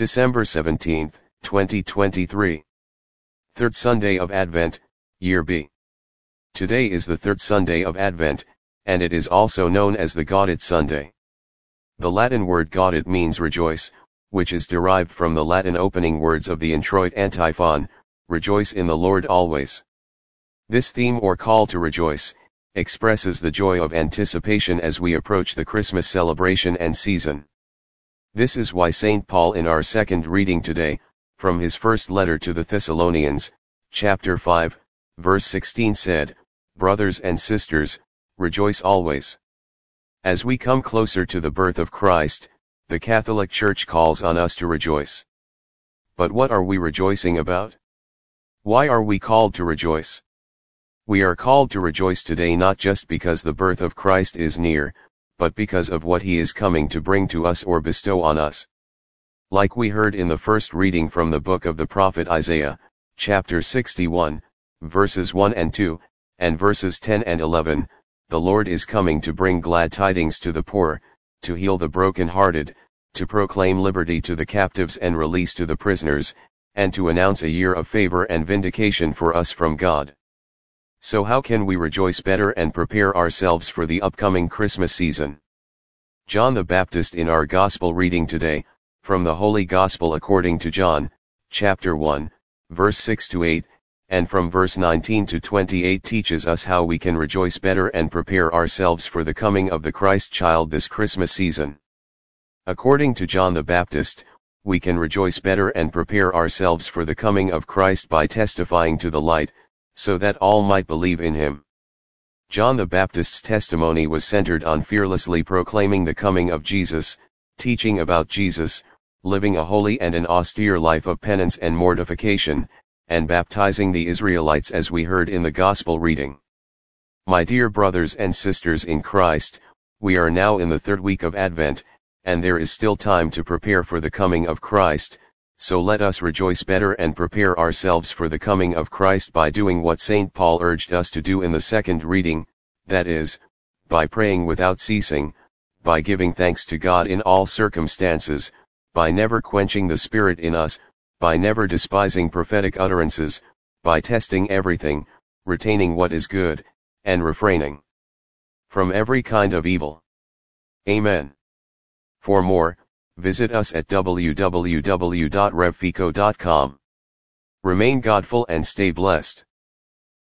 December 17, 2023. Third Sunday of Advent, Year B. Today is the third Sunday of Advent, and it is also known as the Gaudete Sunday. The Latin word gaudete means rejoice, which is derived from the Latin opening words of the introit antiphon, rejoice in the Lord always. This theme or call to rejoice, expresses the joy of anticipation as we approach the Christmas celebration and season. This is why St. Paul in our second reading today, from his first letter to the Thessalonians, chapter 5, verse 16 said, "Brothers and sisters, rejoice always." As we come closer to the birth of Christ, the Catholic Church calls on us to rejoice. But what are we rejoicing about? Why are we called to rejoice? We are called to rejoice today not just because the birth of Christ is near, but because of what he is coming to bring to us or bestow on us. Like we heard in the first reading from the book of the prophet Isaiah, chapter 61, verses 1 and 2, and verses 10 and 11, the Lord is coming to bring glad tidings to the poor, to heal the broken-hearted, to proclaim liberty to the captives and release to the prisoners, and to announce a year of favor and vindication for us from God. So how can we rejoice better and prepare ourselves for the upcoming Christmas season? John the Baptist in our Gospel reading today, from the Holy Gospel according to John, chapter 1, verse 6 to 8, and from verse 19 to 28 teaches us how we can rejoice better and prepare ourselves for the coming of the Christ child this Christmas season. According to John the Baptist, we can rejoice better and prepare ourselves for the coming of Christ by testifying to the light, so that all might believe in him. John the Baptist's testimony was centered on fearlessly proclaiming the coming of Jesus, teaching about Jesus, living a holy and an austere life of penance and mortification, and baptizing the Israelites as we heard in the Gospel reading. My dear brothers and sisters in Christ, we are now in the third week of Advent, and there is still time to prepare for the coming of Christ. So let us rejoice better and prepare ourselves for the coming of Christ by doing what St. Paul urged us to do in the second reading, that is, by praying without ceasing, by giving thanks to God in all circumstances, by never quenching the Spirit in us, by never despising prophetic utterances, by testing everything, retaining what is good, and refraining from every kind of evil. Amen. For more, visit us at www.revfico.com. Remain Godful and stay blessed.